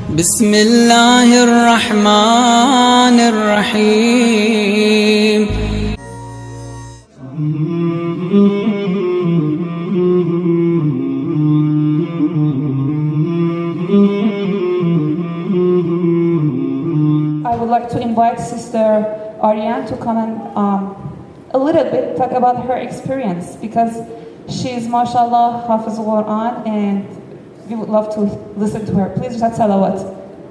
بسم الله الرحمن الرحيم. I would like to invite Sister Ariane to come and a little bit talk about her experience, because she is, mashallah, Hafiz al-Quran, and we would love to listen to her. Please recite salawat.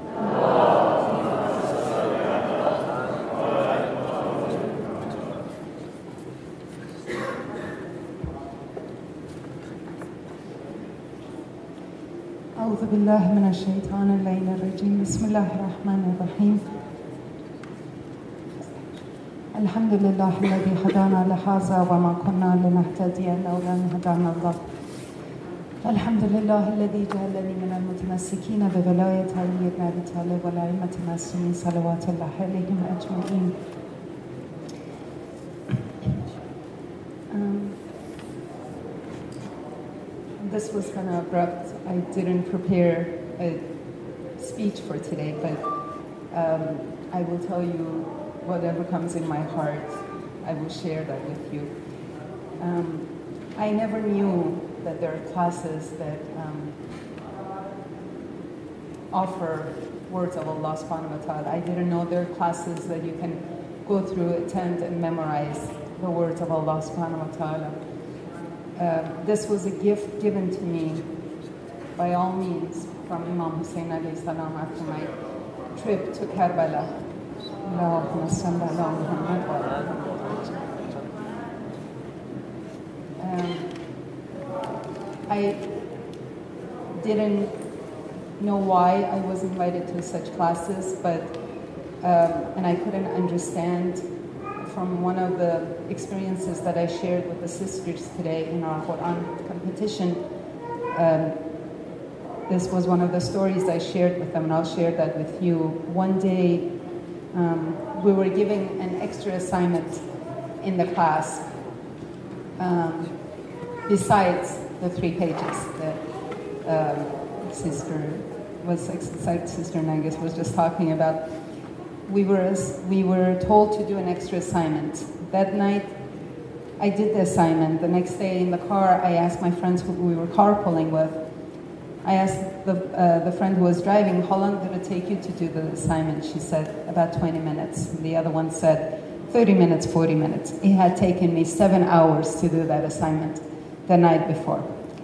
أعوذ بالله من الشيطان اللعين الرجيم. بسم الله الرحمن الرحيم. الحمد لله الذي هدانا لهذا وما كنا لنهتدي لولا أن هدانا الله. الحمد لله الذي جعلني من المتمسكين بولاية علي بن أبي طالب والأئمة المعصومين صلوات الله عليهم أجمعين. This was kind of abrupt. I didn't prepare a speech for today, but I will tell you whatever comes in my heart. I will share that with you. I never knew that there are classes that offer words of Allah subhanahu wa ta'ala. I didn't know there are classes that you can go through, attend, and memorize the words of Allah subhanahu wa ta'ala. This was a gift given to me by all means from Imam Hussein alayhi salam after my trip to Karbala. I didn't know why I was invited to such classes, but and I couldn't understand. From one of the experiences that I shared with the sisters today in our Quran competition, this was one of the stories I shared with them, and I'll share that with you. One day, we were giving an extra assignment in the class, besides the 3 pages that Sister Nargis was just talking about. We were told to do an extra assignment. That night, I did the assignment. The next day in the car, I asked my friends who we were carpooling with, I asked the friend who was driving, how long did it take you to do the assignment? She said, about 20 minutes. The other one said, 30 minutes, 40 minutes. It had taken me 7 hours to do that assignment the night before.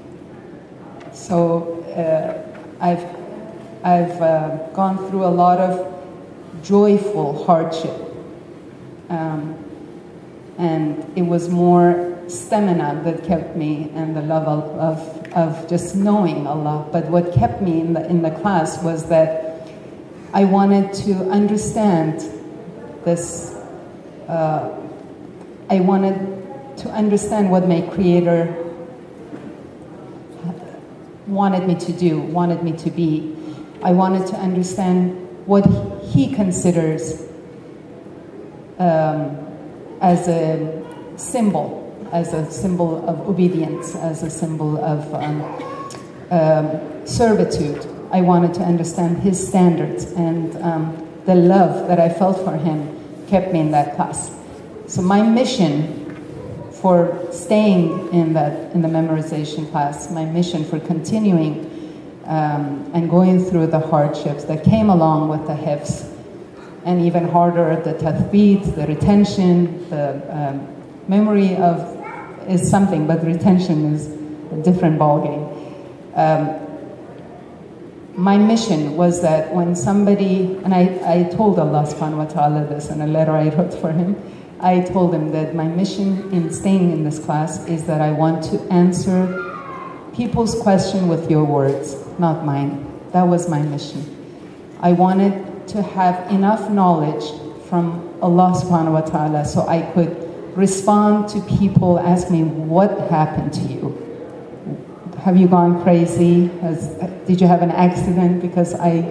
So I've gone through a lot of joyful hardship, and it was more stamina that kept me and the love of just knowing Allah. But what kept me in the class was that I wanted to understand this. I wanted to understand what my Creator wanted me to do, wanted me to be. I wanted to understand what He considers as a symbol of obedience, as a symbol of servitude. I wanted to understand His standards, and the love that I felt for Him kept me in that class. So my mission for staying in the memorization class, my mission for continuing and going through the hardships that came along with the hifz, and even harder, the tathbeet, the retention, the memory of is something, but retention is a different ballgame. My mission was that when somebody, and I told Allah subhanahu wa ta'ala this in a letter I wrote for Him, I told Him that my mission in staying in this class is that I want to answer people's question with your words, not mine. That was my mission. I wanted to have enough knowledge from Allah subhanahu wa ta'ala so I could respond to people asking me, what happened to you? Have you gone crazy? Did you have an accident? Because I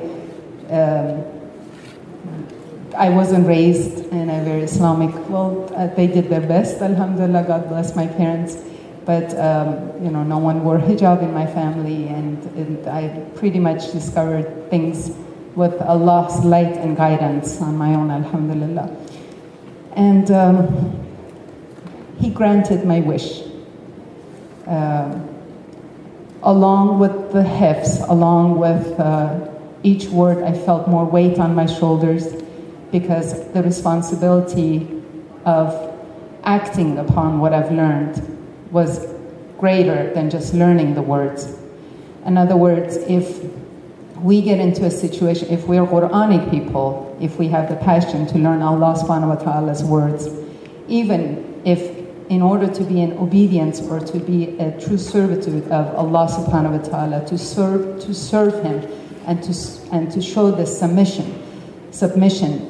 wasn't raised in a very Islamic, they did their best, alhamdulillah, God bless my parents. But no one wore hijab in my family, and I pretty much discovered things with Allah's light and guidance on my own, alhamdulillah. And He granted my wish. Along with the hifz, along with each word, I felt more weight on my shoulders, because the responsibility of acting upon what I've learned was greater than just learning the words. In other words, if we get into a situation, if we're Quranic people, if we have the passion to learn Allah subhanahu wa ta'ala's words, even if in order to be in obedience or to be a true servitude of Allah subhanahu wa ta'ala, to serve Him and to show this submission,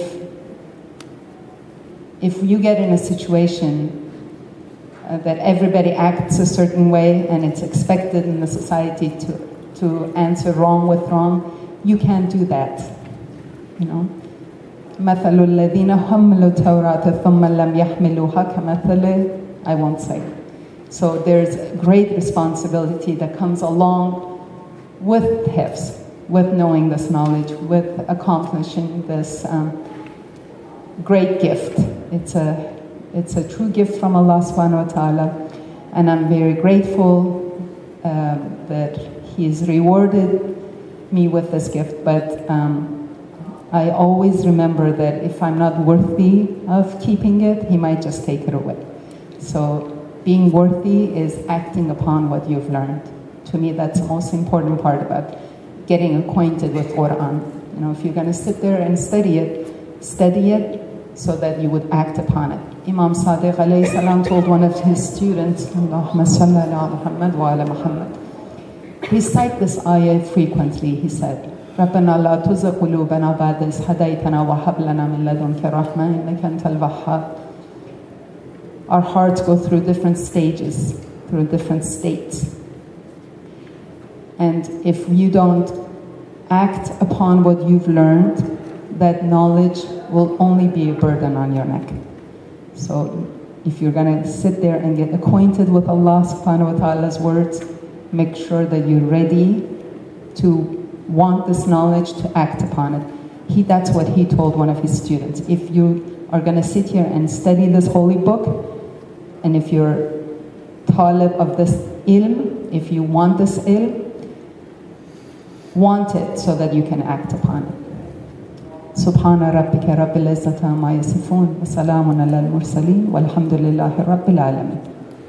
if you get in a situation that everybody acts a certain way and it's expected in the society to answer wrong with wrong, you can't do that, you know. مثل الذين حملوا التوراة ثم لم يحملوها كمثل, I won't say. So there's great responsibility that comes along with hifz, with knowing this knowledge, with accomplishing this great gift. It's a true gift from Allah subhanahu wa ta'ala, and I'm very grateful that He's rewarded me with this gift, but I always remember that if I'm not worthy of keeping it, He might just take it away. So being worthy is acting upon what you've learned. To me, that's the most important part about getting acquainted with Quran. You know, if you're going to sit there and study it so that you would act upon it. Imam Sadiq alayhi salam told one of his students, Allahumma salli ala Muhammad wa ala Muhammad. Recite this ayah frequently, he said. رَبَّنَا لَا تُزِغْ قُلُوبَنَا بَعْدَ إِذْ هَدَيْتَنَا وَهَبْ لَنَا مِن لَّدُنكَ رَحْمَةً إِنَّكَ أَنتَ الْوَهَّابُ. Our hearts go through different stages, through different states. And if you don't act upon what you've learned, that knowledge will only be a burden on your neck. So if you're going to sit there and get acquainted with Allah subhanahu wa ta'ala's words, make sure that you're ready to want this knowledge, to act upon it. That's what he told one of his students. If you are going to sit here and study this holy book, and if you're talib of this ilm, if you want this ilm, want it so that you can act upon it. Subhana rabbika rabbil izzati amma yasifun, wa salamun ala al-mursaleen, walhamdulillahi rabbil alamin.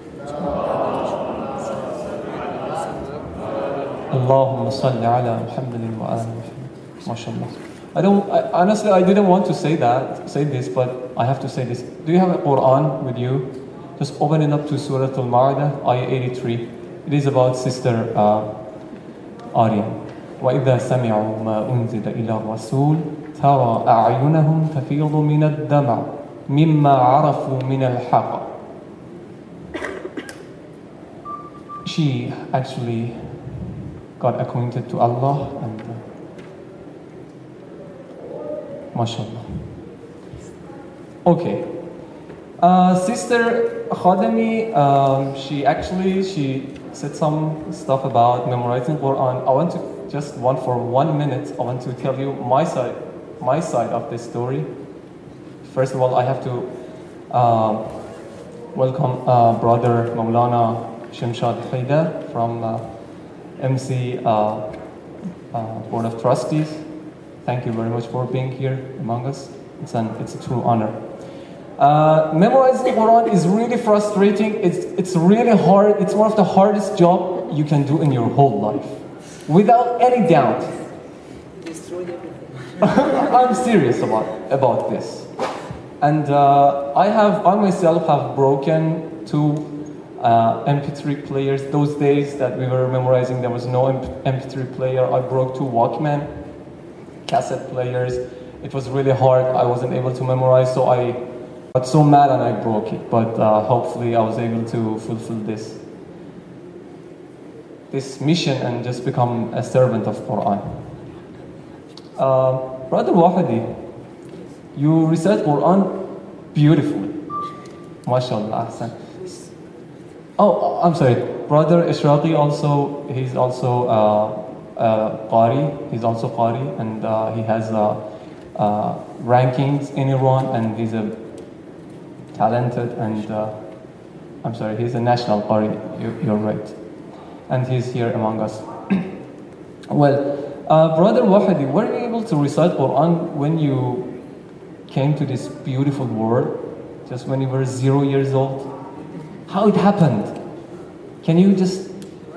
Allahumma salli ala Muhammadin wa ala Muhammad. MashaAllah. Honestly, I didn't want to say this, but I have to say this. Do you have a Quran with you? Just open it up to Surah Al-Ma'idah, ayah 83. It is about Sister Arya. وَإِذَا سَمِعُوا مَا أُنزِلَ إِلَى الرَّسُولِ تَرَى أَعْيُنَهُمْ تَفِيضُ مِنَ الدَّمْعِ مِمَّا عَرَفُوا مِنَ الْحَقِّ. She actually got acquainted to Allah, and mashallah. Okay. Sister Khadami, she said some stuff about memorizing Quran. I want to for 1 minute, I want to tell you my side of this story. First of all, I have to welcome brother Maulana Shamshad Haidar from MC Board of Trustees. Thank you very much for being here among us. It's a true honor. Memorizing Quran is really frustrating. It's really hard. It's one of the hardest job you can do in your whole life, without any doubt. I'm serious about this. And I myself have broken 2 MP3 players. Those days that we were memorizing, there was no MP3 player. I broke 2 Walkman cassette players. It was really hard. I wasn't able to memorize, so I got so mad and I broke it. But hopefully I was able to fulfill this mission and just become a servant of Quran. Brother Wahidi, you recite Quran beautifully. MashaAllah. Ahsan. Oh, I'm sorry. Brother Ishraqi also, he's also Qari. He's also Qari, and he has rankings in Iran, and he's a talented and I'm sorry, he's a national Qari. You're right, and he's here among us. Well, Brother Wahidi, were you able to recite Quran when you came to this beautiful world, just when you were 0 years old? How it happened? Can you just...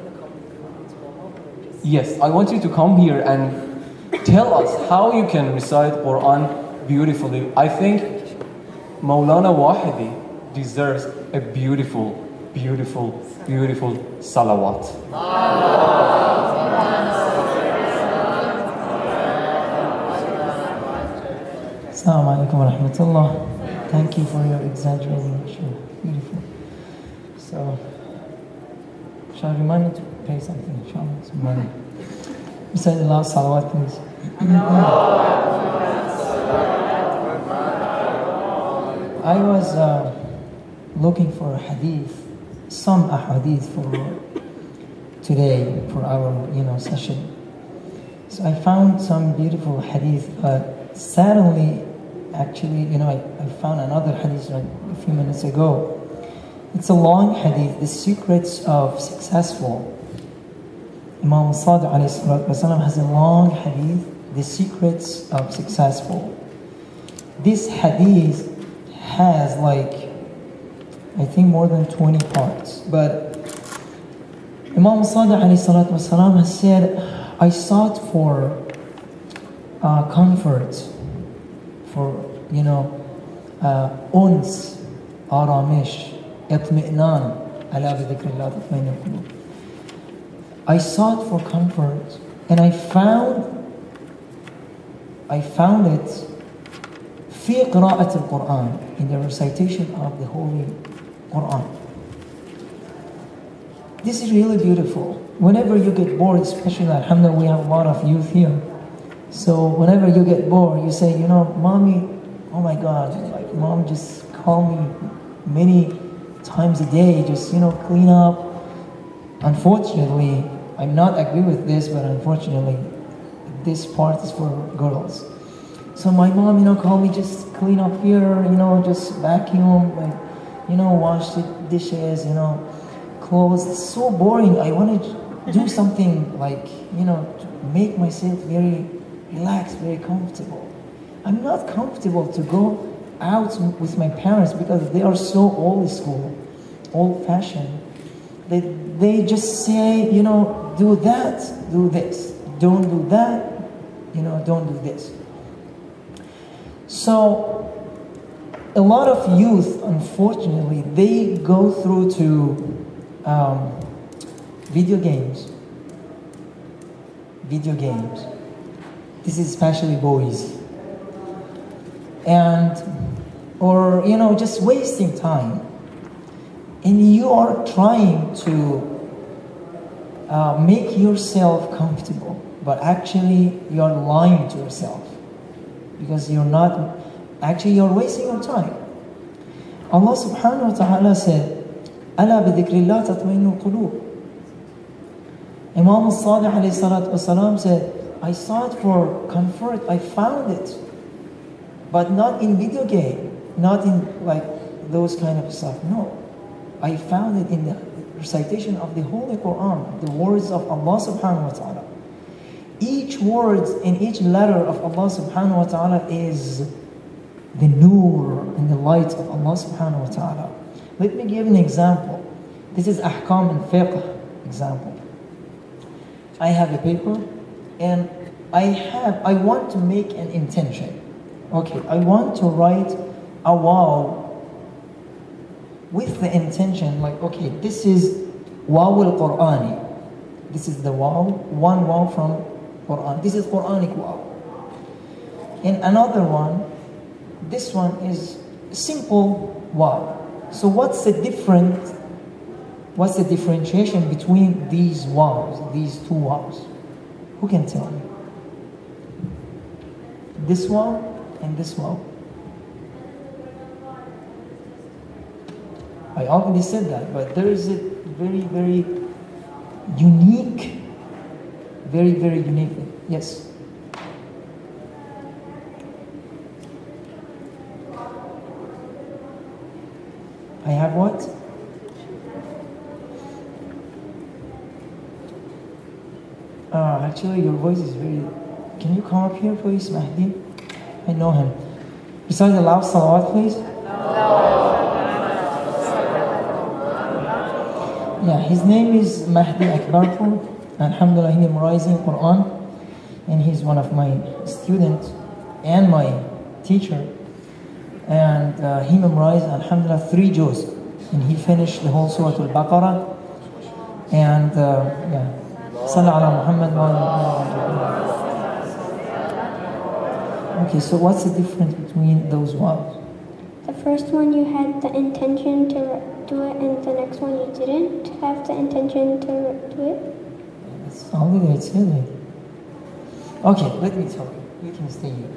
Yes, I want you to come here and tell us how you can recite Quran beautifully. I think Maulana Wahidi deserves a beautiful, beautiful, beautiful salawat. Assalamu alaikum wa rahmatullah. Thank you for your exaggerating. Beautiful. So, shall I remind you to pay something, inshallah, some money? Recite the last salawat, please. I was looking for a hadith, some ahadith for today, for our session. So I found some beautiful hadith, but suddenly, actually, I found another hadith like a few minutes ago. It's a long hadith, the secrets of successful. Imam Sadiq ﷺ has a long hadith, the secrets of successful. This hadith has I think more than 20 parts, but Imam Sadiq ﷺ has said, I sought for comfort, for uns, aramish, itmi'nan, ala bi dhikrillah tatma'innul qulub. I sought for comfort, and I found it fi qira'at al-Quran, in the recitation of the Holy Quran. This is really beautiful. Whenever you get bored, especially alhamdulillah, we have a lot of youth here. So whenever you get bored, you say, Mommy, oh my God, Mom just call me many times a day, just, clean up. Unfortunately, I'm not agree with this, but unfortunately, this part is for girls. So my mom, call me, just clean up here, just vacuum, wash the dishes, clothes. It's so boring. I want to do something to make myself very relaxed, very comfortable. I'm not comfortable to go out with my parents because they are so old school, old fashioned. They just say, do that, do this. Don't do that, don't do this. So, a lot of youth, unfortunately, they go through to video games. Video games. This is especially boys. Or just wasting time. And you are trying to make yourself comfortable, but actually you're lying to yourself. Because you're wasting your time. Allah subhanahu wa ta'ala said, "Ala bi dhikrillah tatma'innul qulub." Imam Sadiq alayhi salatu wasalam said, I sought for comfort, I found it, but not in video game, not in those kind of stuff. No, I found it in the recitation of the Holy Quran, the words of Allah subhanahu wa ta'ala. Each word and each letter of Allah subhanahu wa ta'ala is the nur and the light of Allah subhanahu wa ta'ala. Let me give an example. This is ahkam and fiqh example. I have a paper and I want to make an intention. Okay, I want to write a waw with the intention okay, this is waw al-Qur'ani. This is the waw, one waw from Quran. This is Quranic waw. And another one, this one is simple waw. So what's the differentiation between these waws, these two waws? Who can tell me? This waw and this waw. I already said that, but there is a very, very unique very, very uniquely. Yes. I have what? Actually, your voice is very... Can you come up here, please, Mahdi? I know him. Besides the loud salawat, please. Yeah, his name is Mahdi Akbarpur. Alhamdulillah, he memorizing Quran. And he's one of my students and my teacher. And he memorized, alhamdulillah, 3 juz. And he finished the whole Surah Al-Baqarah. And yeah. Sallallahu ala Muhammad wa ala. Okay, so what's the difference between those waws? The first one you had the intention to do it, and the next one you didn't have the intention to do it. That's only the it. Okay, let me tell you. You can stay here.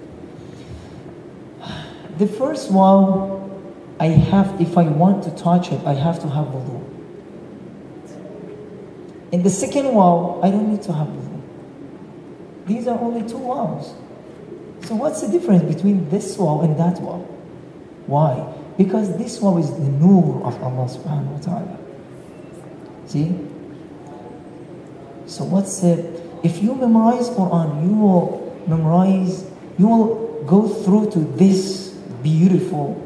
The first waw, I have, if I want to touch it, I have to have wudu. In the second waw, I don't need to have wudu. These are only 2 waws. So what's the difference between this waw and that waw? Why? Because this waw is the nur of Allah subhanahu wa ta'ala. See? So what's it? If you memorize Quran, you will go through to this beautiful,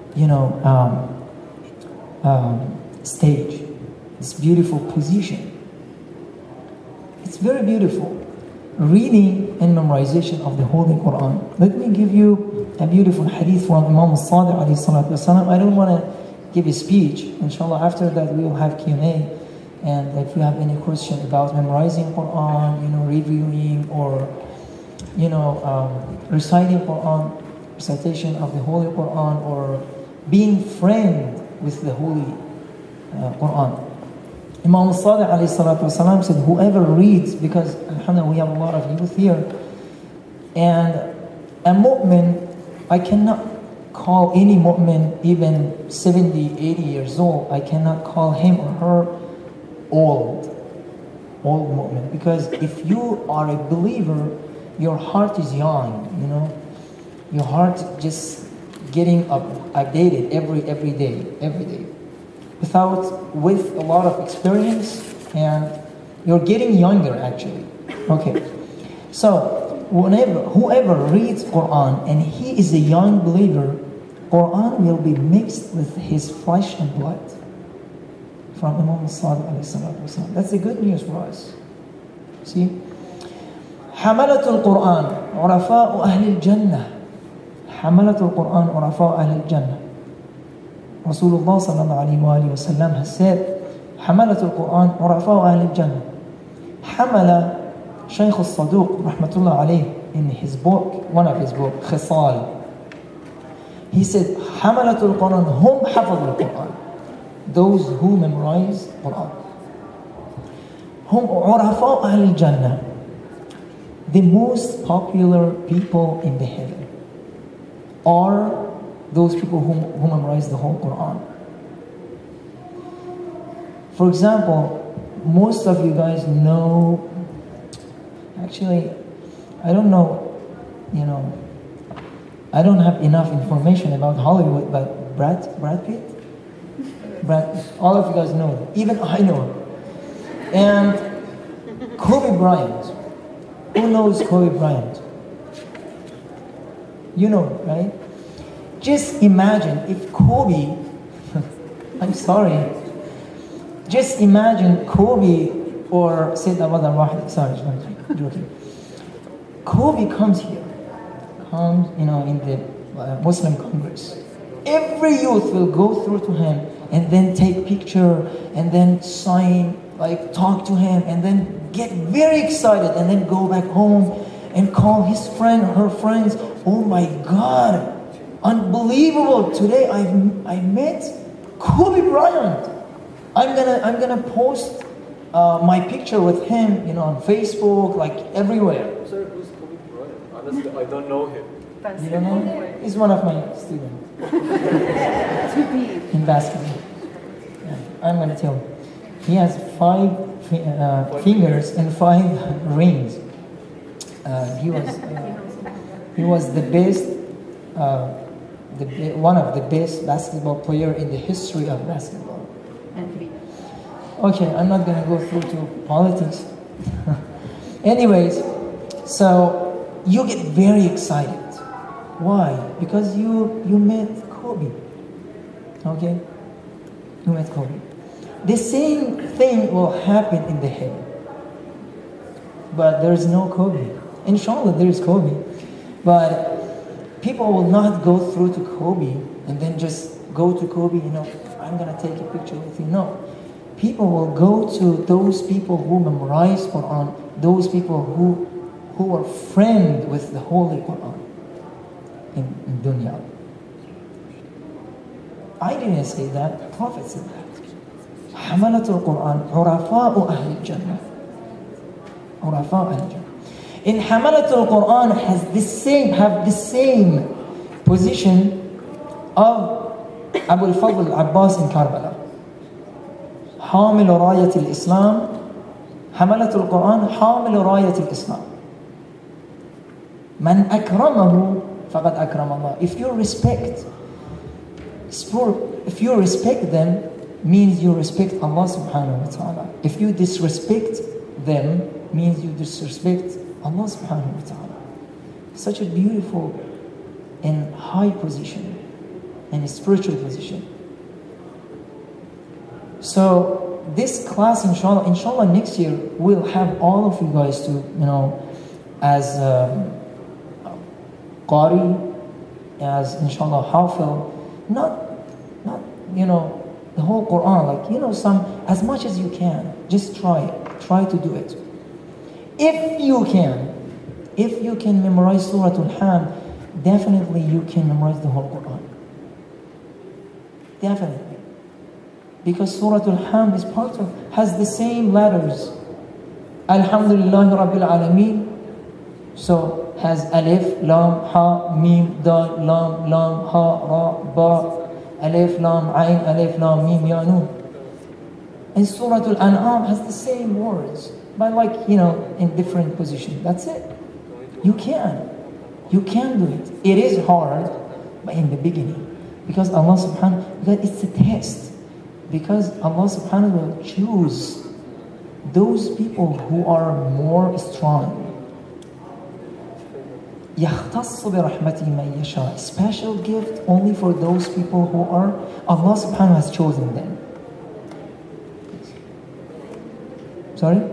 stage, this beautiful position. It's very beautiful. Reading and memorization of the Holy Quran. Let me give you a beautiful hadith from Imam al-Sadiq alayhi salatu wasalam. I don't want to give a speech. Inshallah, after that we will have Q&A. And if you have any question about memorizing Quran, reviewing or, reciting Quran, recitation of the Holy Quran, or being friend with the Holy Quran. Imam al-Sadiq alayhi salatu wasalam said, whoever reads, because alhamdulillah we have a lot of youth here, and a mu'min, I cannot call any mu'min, even 70, 80 years old, I cannot call him or her old mu'min, because if you are a believer, your heart is young, your heart just getting updated every day, with a lot of experience, and you're getting younger actually. Okay, so whoever reads Quran and he is a young believer, Quran will be mixed with his flesh and blood. From Imam al-Sadiq alayhi salatu wasalam. That's the good news for us. See? حملة القرآن عرفاء أهل الجنة. حملة القرآن عرفاء أهل الجنة. Rasulullah sallallahu alayhi wa sallam has said, حملة القرآن عرفاء أهل الجنة. حمل Shaykh al-Saduq rahmatullah alayhi in his book, one of his books, Khisal. He said, حملة القرآن هم حفظ القرآن. Those who memorize Quran. هم عرفاء أهل الجنة. The most popular people in the heaven are those people who memorize the whole Quran. For example, most of you guys know, actually, I don't know, I don't have enough information about Hollywood, but Brad Pitt? All of you guys know him. Even I know him. And Kobe Bryant. Who knows Kobe Bryant? You know, right? Just imagine if Kobe, I'm sorry, just imagine Kobe or Sayyid Abad al-Wahid, sorry, I'm joking. Kobe comes here, in the Muslim Congress. Every youth will go through to him and then take picture and then sign, talk to him and then get very excited and then go back home and call his friend or her friends. Oh my God, unbelievable! Today I met Kobe Bryant. I'm gonna post my picture with him, on Facebook, everywhere. Sir, who's Kobe Bryant? Honestly, I don't know him. You don't know him? He's one of my students in basketball. Yeah, I'm gonna tell you. He has five fingers and 5 rings. He was the best, one of the best basketball player in the history of basketball. Okay, I'm not gonna go through to politics. Anyways, so you get very excited. Why? Because you met Kobe. Okay? You met Kobe. The same thing will happen in the heaven. But there is no Kobe. Inshallah, there is Kobe. But people will not go through to Kobe and then just go to Kobe, I'm going to take a picture with you. No. People will go to those people who memorize Quran, those people who are friend with the Holy Quran in dunya. I didn't say that, the Prophet said that. حملة القرآن عرفاء أهل الجنة. عرفاء أهل الجنة. In حملة القرآن have the same position of Abu al-Fadl Abbas in Karbala. حامل راية الإسلام. حملة القرآن حامل راية الإسلام. من أكرمه فقد أكرم الله. If you respect them, means you respect Allah subhanahu wa ta'ala. If you disrespect them, means you disrespect Allah subhanahu wa ta'ala. Such a beautiful and high position and a spiritual position. So this class, inshallah next year we'll have all of you guys to, as Qari, as inshallah Hafil, not the whole Quran, some, as much as you can, just try to do it. If you can memorize Surah Al-Ham, definitely you can memorize the whole Quran. Definitely. Because Surah Al-Ham has the same letters. Alhamdulillah Rabbil Alameen. So has Alif, Lam, Ha, Mim, Dal, Lam, Ha, Ra, Ba, Alif, Lam, Ain, Alif, Lam, Mim, Ya, Nun. And Surah Al-An'am has the same words, but in different positions. That's it. You can do it. It is hard, but in the beginning. Because Allah subhanahu, because it's a test. Because Allah subhanahu will choose those people who are more strong. يَخْتَصُّ بِرَحْمَتِهِ مَنْ يَشَاءُ. Special gift only for those people who are, Allah subhanahu has chosen them. Sorry?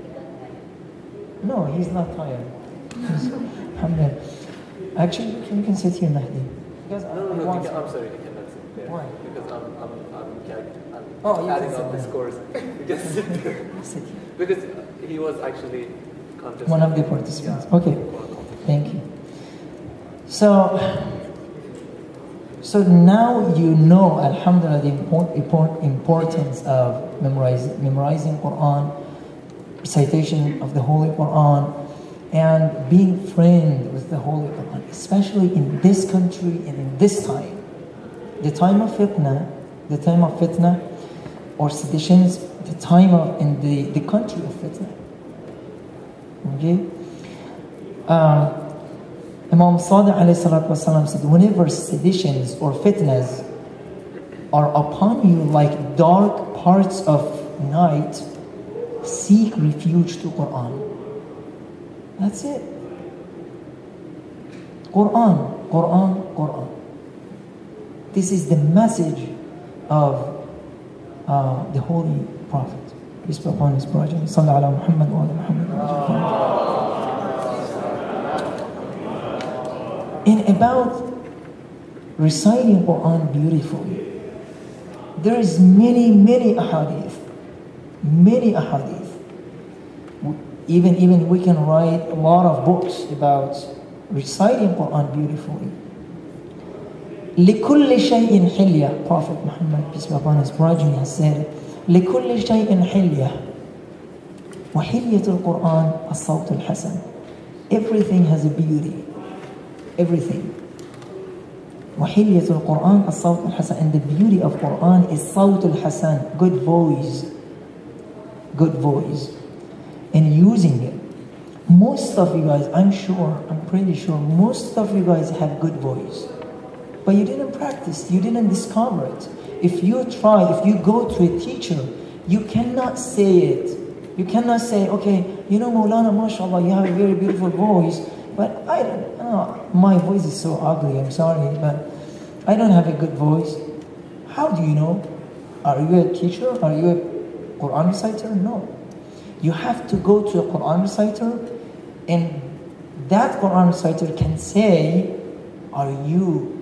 No, he's not tired. Alhamdulillah. Actually, you can sit here, Mahdi. Because No, I'm sorry, you cannot sit there. Why? Because I'm you adding can sit on this there. course. You just sit there. Sit here. Because he was actually contesting. One of the participants. Yeah. Okay. Thank you. So now you know, alhamdulillah, the importance of memorizing Quran, recitation of the Holy Quran, and being friend with the Holy Quran, especially in this country and in this time. The time of fitna or seditions, in the country of fitna. Okay? Imam Sadiq alayhi salatu wasalam said, whenever seditions or fitnas are upon you like dark parts of night, seek refuge to Quran. That's it. Quran. This is the message of the Holy Prophet. Peace be upon his progeny. Sallallahu ala Muhammad wa ala Muhammad. And about reciting Quran beautifully, there is many ahadith. Many ahadith. Even we can write a lot of books about reciting Quran beautifully. لِكُلِّ شَيْءٍ حِلْيَةٍ. Prophet Muhammad, peace be upon his progeny, has said, لِكُلِّ شَيْءٍ حِلْيَةٍ وَحِلْيَةُ الْقُرْآنِ الصَّوْتُ الْحَسَنِ. Everything has a beauty. Everything. وَحِلْيَةُ الْقُرْآنِ الصَّوْتُ الْحَسَنِ. And the beauty of Quran is صَوْتُ الْحَسَنِ, good voice. good voice and using it. Most of you guys, I'm pretty sure, most of you guys have good voice. But you didn't practice, you didn't discover it. If you go to a teacher, you cannot say it. You cannot say, okay, Maulana, mashallah, you have a very beautiful voice, but my voice is so ugly, I'm sorry, but I don't have a good voice. How do you know? Are you a teacher? Are you a Quran reciter? No. You have to go to a Quran reciter, and that Quran reciter can say, you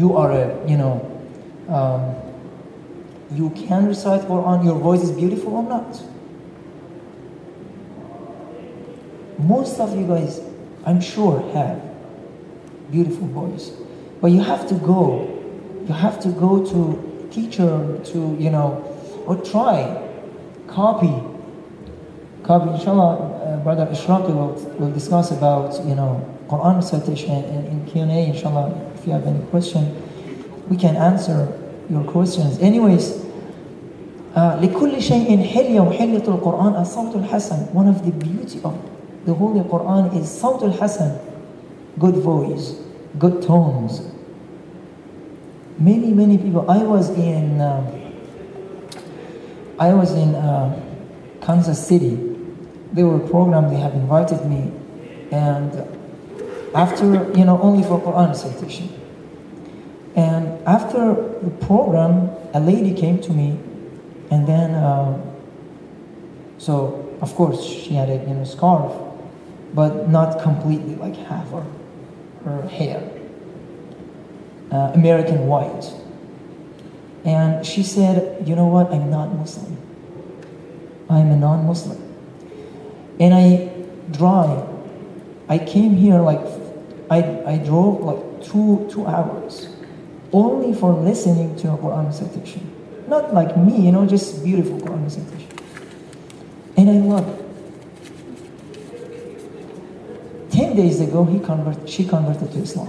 can recite Quran, your voice is beautiful or not? Most of you guys, I'm sure, have beautiful voice. But you have to go to teacher or try, copy, inshallah. Brother Ishraqi will discuss about, Quran recitation and in Q&A, inshallah. If you have any question, we can answer your questions. Anyways, لكل شيء حلية وحلية القرآن الصوت الحسن. One of the beauty of the Holy Quran is صوت الحسن, good voice, good tones. Many people. I was in Kansas City. There were a program, they have invited me, and after, only for Quran recitation. And after the program, a lady came to me, and then, so of course she had a scarf, but not completely, like half her hair, American white. And she said, you know what, I'm not Muslim. I'm a non-Muslim. And I came here I drove like two hours only for listening to a Quran recitation. Not like me, just beautiful Quran recitation. And I love it. 10 days ago, she converted to Islam.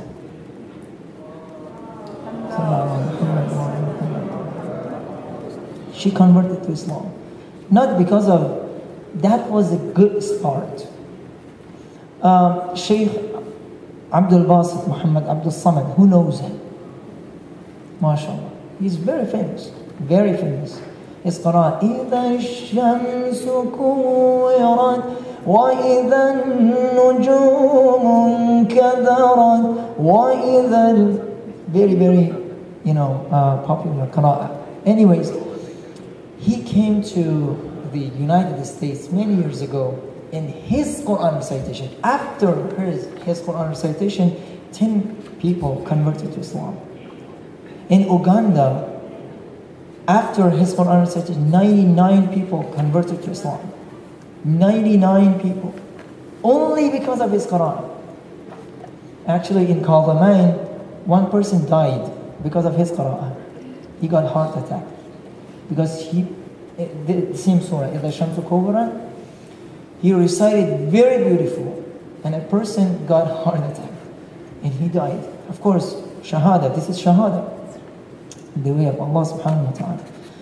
She converted to Islam. Not because of, that was a good start. Sheikh Abdul Basit Muhammad Abdul Samad, who knows him? MashaAllah. He's very famous, very famous. His Quran, إِذَا الشَّمْسُ كُوِّرَتْ وَإِذَا النُّجُومُ انْكَدَرَتْ وَإِذَا very, popular Qur'an. Anyways, he came to the United States many years ago, in his Quran recitation, after his Quran recitation, 10 people converted to Islam. In Uganda, after his Quran recitation, 99 people converted to Islam. 99 people. Only because of his Quran. Actually, in Kaldaman, one person died because of his Quran. He got heart attack. Because the same surah, إِذَا الشَّمْسُ كُوِّرَتْ, he recited very beautiful, and a person got heart attack, and he died. Of course, shahada, this is shahada, the way of Allah subhanahu wa ta'ala.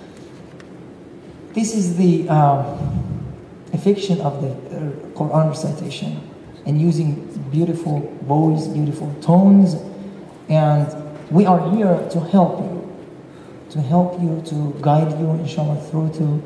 This is the affection of the Quran recitation, and using beautiful voice, beautiful tones, and we are here to help you, to guide you, inshallah, through to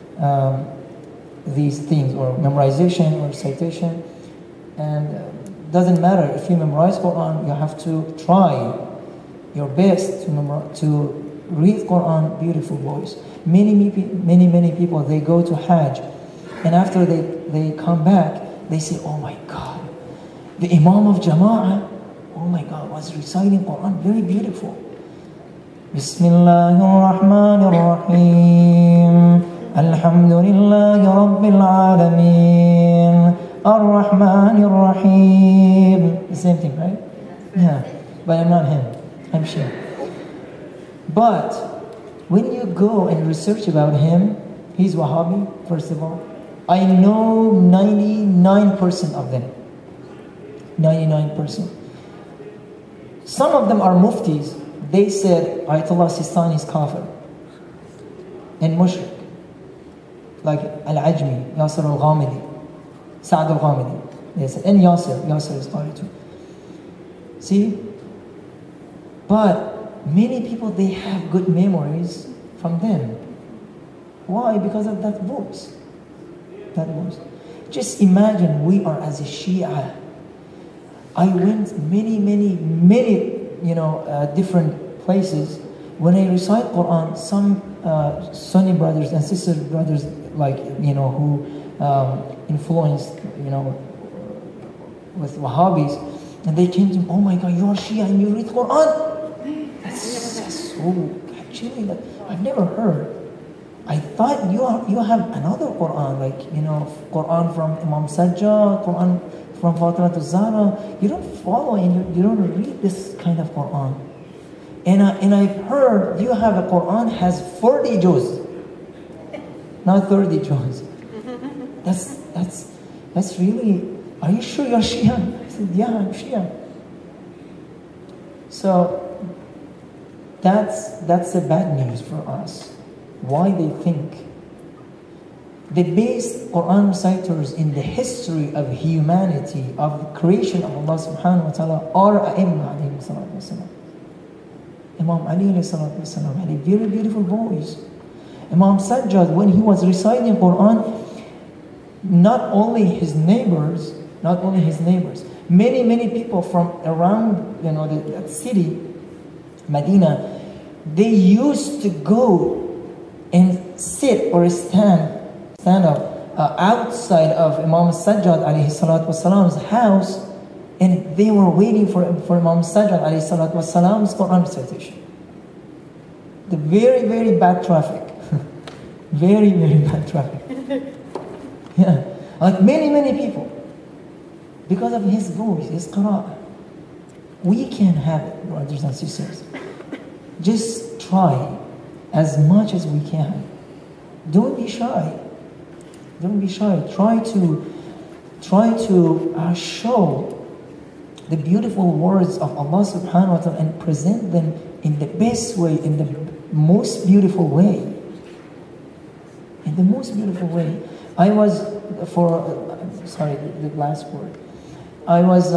these things, or memorization or recitation. And doesn't matter if you memorize Quran, you have to try your best to read Quran beautiful voice. Many people, they go to Hajj, and after they come back, they say, oh my God, the Imam of Jama'ah, oh my God, was reciting Quran very beautiful. Bismillahirrahmanirrahim. Alhamdulillahi Rabbil Alameen. Ar-Rahmanir Rahim. The same thing, right? Yeah. But I'm not him. I'm Sheikh. But when you go and research about him, he's Wahhabi, first of all. I know 99% of them. 99%. Some of them are muftis. They said Ayatollah Sistani is kafir and mushrik. like Al-Ajmi, Yasir Al-Ghamidi, Sa'd Al-Ghamidi. They said, and Yasir is Qari too. See? But many people, they have good memories from them. Why? Because of that voice. That voice. Just imagine we are as a Shia. I went many, different places. When I recite Quran, some Sunni brothers and sister brothers, like, who influenced, with Wahhabis, and they came to me, oh my God, you are Shia and you read Quran? That's so, actually, I've never heard. I thought you have another Quran, like, Quran from Imam Sajjad, Quran from Fatima Zahra. You don't follow and you don't read this kind of Quran. And I've heard you have a Quran has 40 juz, not 30 juz. That's really, are you sure you're Shia? I said, yeah, I'm Shia. So that's the bad news for us. Why they think they base Quran reciters in the history of humanity, of the creation of Allah subhanahu wa ta'ala, are A'imma alayhi salatu wasalam. Imam Ali alayhi salatu wasalam had a very beautiful voice. Imam Sajjad, when he was reciting Quran, not only his neighbors, many people from around that city, Medina, they used to go and sit or stand up outside of Imam Sajjad alayhi salatu wasalam's house, and they were waiting for Imam Sajjad alayhi salatu wasalam's Quran recitation. The very, very bad traffic. Very, very bad traffic. Yeah, like many people, because of his voice, his qira'ah. We can have it, brothers and sisters. Just try as much as we can. Don't be shy. Don't be shy. Try to show the beautiful words of Allah subhanahu wa ta'ala and present them in the best way, in the most beautiful way. In the most beautiful way. I was, the last word. I was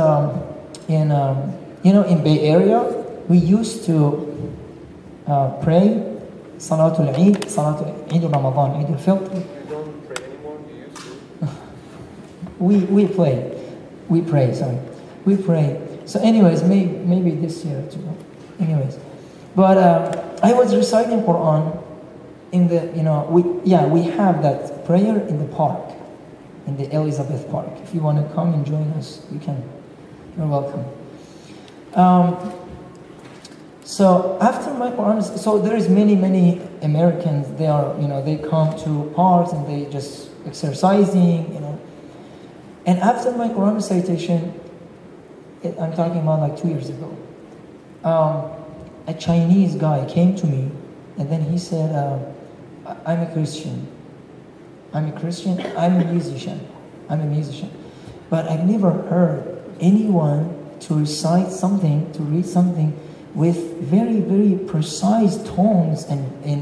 in Bay Area, we used to pray Salatul Eid, Salatul Eid al-Ramadan, Eid al-Fitr. You don't pray anymore? You used to? We pray. So anyways, maybe this year too. Anyways, but I was reciting Quran in the, we have that prayer in the park, in the Elizabeth Park. If you want to come and join us, you can. You're welcome. So after my Quran, so there is many Americans. They are, they come to parks and they just exercising, And after my Quran recitation, I'm talking about like 2 years ago. A Chinese guy came to me, and then he said, "I'm a Christian. I'm a musician. But I've never heard anyone to recite something, to read something with very, very precise tones and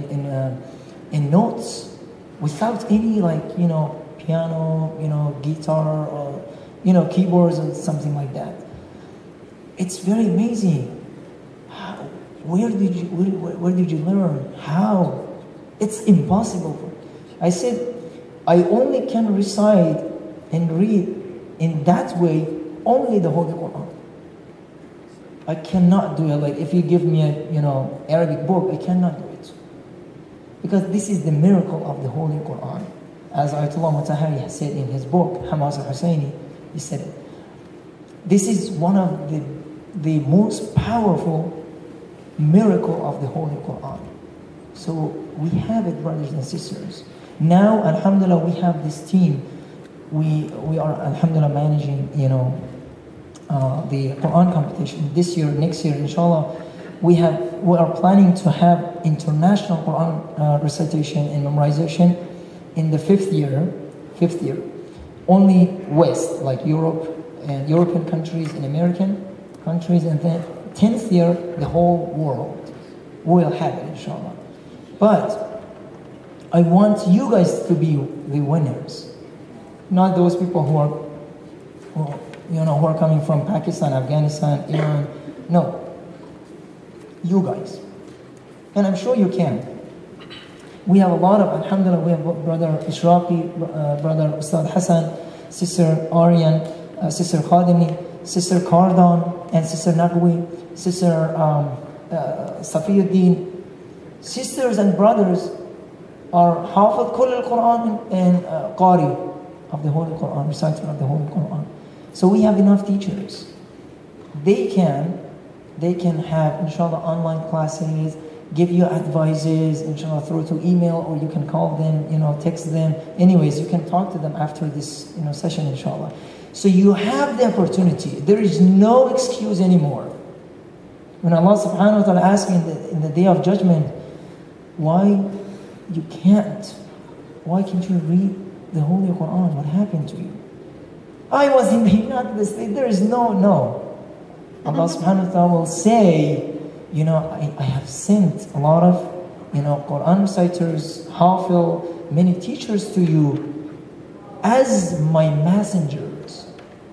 notes, without any piano, guitar, or keyboards or something like that. It's very amazing. Where did you learn? How? It's impossible. I said, I only can recite and read in that way only the Holy Quran. I cannot do it. Like if you give me a Arabic book, I cannot do it. Because this is the miracle of the Holy Quran. As Ayatollah Mutahari has said in his book, Hamas al-Husseini, he said it. This is one of the most powerful miracle of the Holy Quran. So we have it, brothers and sisters. Now, alhamdulillah, we have this team. We are, alhamdulillah, managing, the Quran competition this year, next year, inshallah. We are planning to have international Quran recitation and memorization in the fifth year, only West, like Europe and European countries and American countries, and then 10th year, the whole world will have it, inshallah. But I want you guys to be the winners, not those people who are coming from Pakistan, Afghanistan, Iran. No, you guys. And I'm sure you can. We have a lot of, alhamdulillah, we have Brother Ishraqi, Brother Ustad Hassan, Sister Aryan, Sister Khadimi, Sister Kardon, and Sister Naqwi, Sister Safiyuddin. Sisters and brothers are Hafid Kull al-Quran and Qari of the Holy Quran, reciter of the Holy Quran. So we have enough teachers. They can have, inshallah, online classes, give you advices, inshallah, through email, or you can call them, text them. Anyways, you can talk to them after this, session, inshallah. So you have the opportunity. There is no excuse anymore. When Allah subhanahu wa ta'ala asks me in the day of judgment, why you can't? Why can't you read the Holy Quran? What happened to you? I was in the United States. There is no. Allah subhanahu wa ta'ala will say, I have sent a lot of, Quran reciters, Hafil, many teachers to you as my messengers.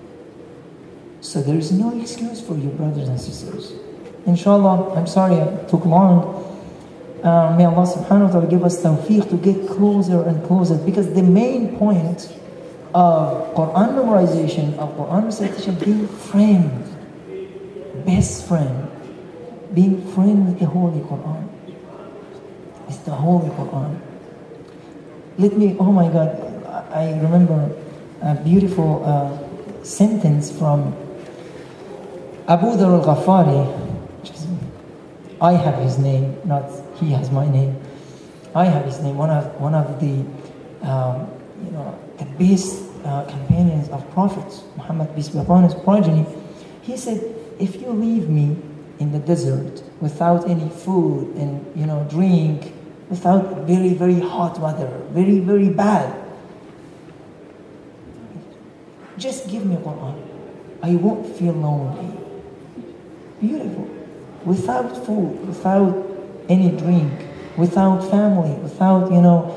So there is no excuse for you, brothers and sisters. Inshallah, I'm sorry I took long. May Allah subhanahu wa ta'ala give us tawfiq to get closer and closer, because the main point of Quran memorization, of Quran recitation, being friend, best friend, being friend with the Holy Quran. It's the Holy Quran. Oh my God, I remember a beautiful sentence from Abu Dharr al-Ghafari. I have his name, not he has my name. I have his name. One of the the best companions of Prophet Muhammad, peace be upon his progeny. He said, if you leave me in the desert without any food and drink, without very, very hot weather, very, very bad, just give me Quran. I won't feel lonely. Beautiful. Without food, without any drink, without family, without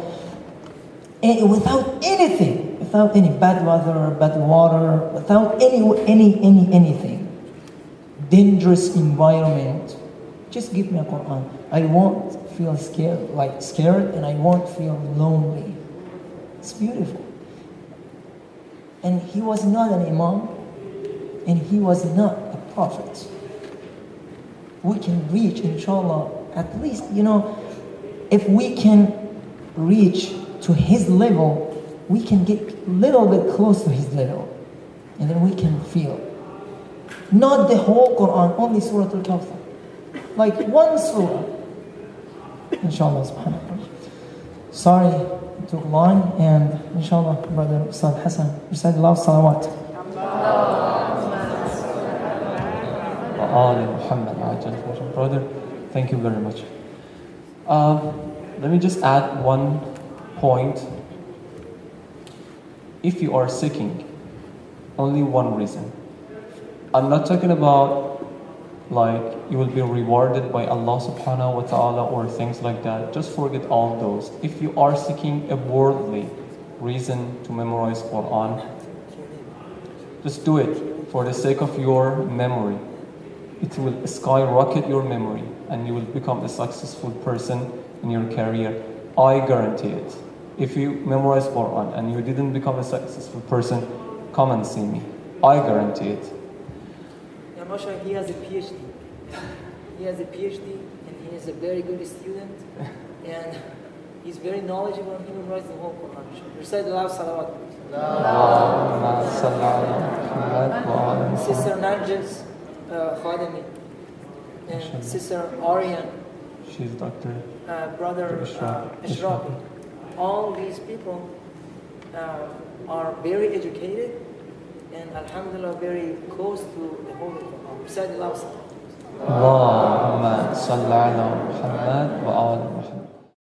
without anything, without any bad weather, bad water, without anything, dangerous environment, just give me a Quran. I won't feel scared, and I won't feel lonely. It's beautiful. And he was not an imam, and he was not a prophet. We can reach, inshallah, at least, if we can reach to his level, we can get a little bit close to his level. And then we can feel. Not the whole Quran, only Surah Al-Kawthar. Like one surah. Inshallah, subhanahu wa ta'ala. Sorry it took long, and inshallah, Brother Ustad Hassan, recite the last salawat. Brother, thank you very much. Let me just add one point. If you are seeking only one reason, I'm not talking about like you will be rewarded by Allah subhanahu wa ta'ala or things like that. Just forget all those. If you are seeking a worldly reason to memorize Quran, just do it for the sake of your memory. It will skyrocket your memory and you will become a successful person in your career. I guarantee it. If you memorize Quran and you didn't become a successful person, come and see me. I guarantee it. Yeah, Masha, he has a PhD. He has a PhD and he is a very good student and he's very knowledgeable and he memorizes the whole Quran. Recite the last salawat. Sister Narjis Khadimi and Sister Aryan. She's Dr. Brother Ishraqi. All these people are very educated and alhamdulillah very close to the Holy Quran. Recite the last salawat. Allahumma salli ala Muhammad wa ala Muhammad.